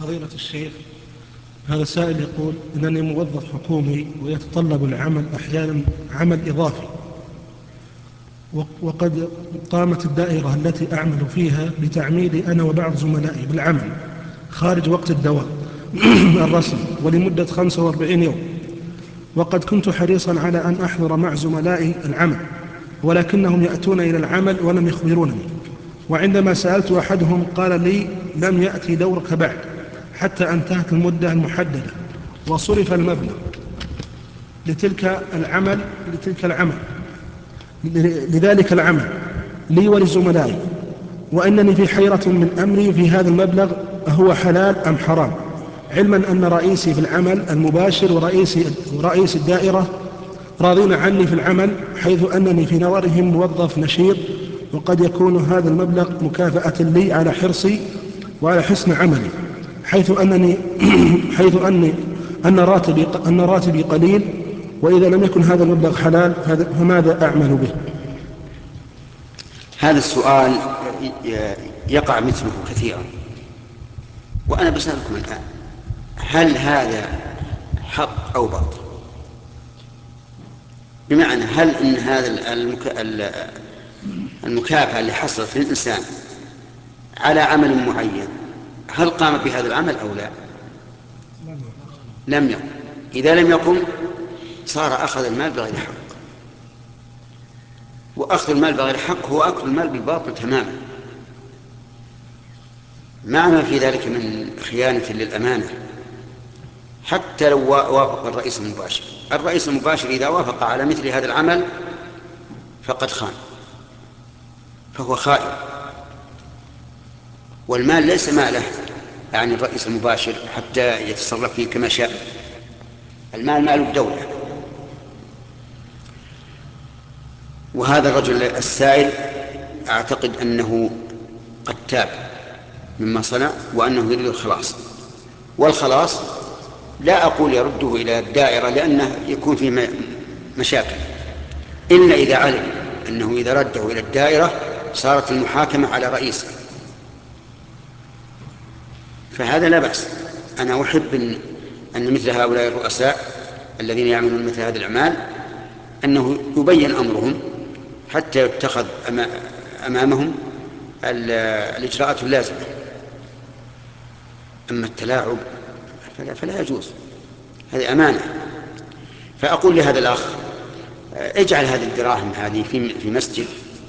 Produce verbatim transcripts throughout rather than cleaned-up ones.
فضيلة الشيخ، هذا سائل يقول إنني موظف حكومي ويتطلب العمل أحيانا عمل إضافي، وقد قامت الدائرة التي أعمل فيها بتعميدي أنا وبعض زملائي بالعمل خارج وقت الدوام الرسمي ولمدة خمسة وأربعين يوم، وقد كنت حريصا على أن أحضر مع زملائي العمل، ولكنهم يأتون إلى العمل ولم يخبرونني، وعندما سألت أحدهم قال لي لم يأتي دورك بعد حتى انتهت المدة المحددة، وصرف المبلغ لتلك العمل لتلك العمل لذلك العمل لي ولزملائي، وأنني في حيرة من أمري في هذا المبلغ هو حلال أم حرام، علما أن رئيسي في العمل المباشر ورئيسي ورئيس الدائرة راضين عني في العمل، حيث أنني في نظرهم موظف نشيط، وقد يكون هذا المبلغ مكافأة لي على حرصي وعلى حسن عملي، حيث أنني حيث أني أن راتبي أن راتبي قليل، وإذا لم يكن هذا المبلغ حلال فماذا أعمل به؟ هذا السؤال يقع مثله كثيرا، وأنا بسألكم الآن: هل هذا حق أو باطل؟ بمعنى هل إن هذا المكافأة اللي حصلت للإنسان على عمل معين هل قام بهذا العمل أو لا؟ لم يقم. إذا لم يقم صار أخذ المال بغير حق، وأخذ المال بغير حق هو أكل المال بالباطل تماما، مع ما في ذلك من خيانة للأمانة. حتى لو وافق الرئيس المباشر الرئيس المباشر إذا وافق على مثل هذا العمل فقد خان، فهو خائن، والمال ليس ماله يعني الرئيس المباشر حتى يتصرف فيه كما شاء، المال مال الدولة. وهذا الرجل السائل أعتقد أنه قد تاب مما صنع، وأنه يريد الخلاص، والخلاص لا أقول يرده إلى الدائرة لأنه يكون فيه مشاكل، إلا إذا علم أنه إذا رده إلى الدائرة صارت المحاكمة على رئيسه، فهذا لا بأس. أنا أحب أن, أن مثل هؤلاء الرؤساء الذين يعملون مثل هذا الأعمال أنه يبين أمرهم حتى يتخذ أمامهم الإجراءات اللازمة. أما التلاعب فلا, فلا يجوز، هذه أمانة. فأقول لهذا الأخ: اجعل هذه الدراهم هذه في مسجد،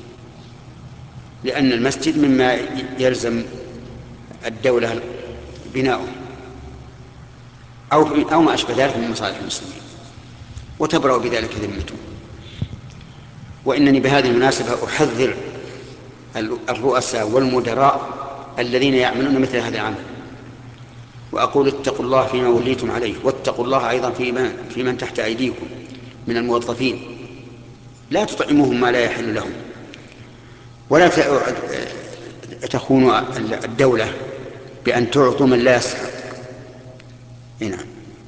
لأن المسجد مما يلزم الدولة بناؤه، أو, أو ما أشبه ذلك من مصالح المسلمين، وتبرأ بذلك ذمته. وإنني بهذه المناسبة أحذر الرؤساء والمدراء الذين يعملون مثل هذا العمل، وأقول: اتقوا الله فيما وليتم عليه، واتقوا الله أيضا في من تحت أيديكم من الموظفين، لا تطعموهم ما لا يحل لهم، ولا تخونوا الدولة بأن تعطوا من لا يستحق. نعم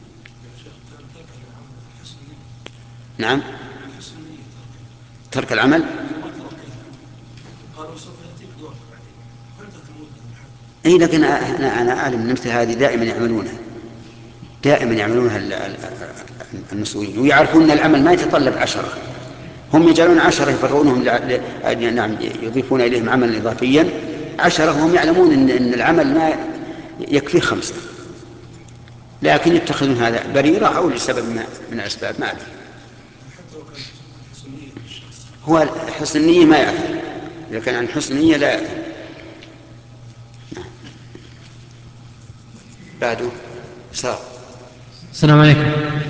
نعم ترك العمل. اي لكن انا انا اعلم ان مثل هذه دائما يعملونها دائما يعملونها المسؤولين، ويعرفون ان العمل ما يتطلب عشرة، هم يجعلون عشرة يفرغونهم نعم يضيفون اليهم عملا اضافيا عشرة، وهم يعلمون ان ان العمل ما يكفي خمسة، لكن يتخذون هذا بريرة او لسبب ما من الاسباب ما ادري. هو حسن النية ما يعرف، اذا كان عن حسن النية لا يعرف. بعده. السلام عليكم.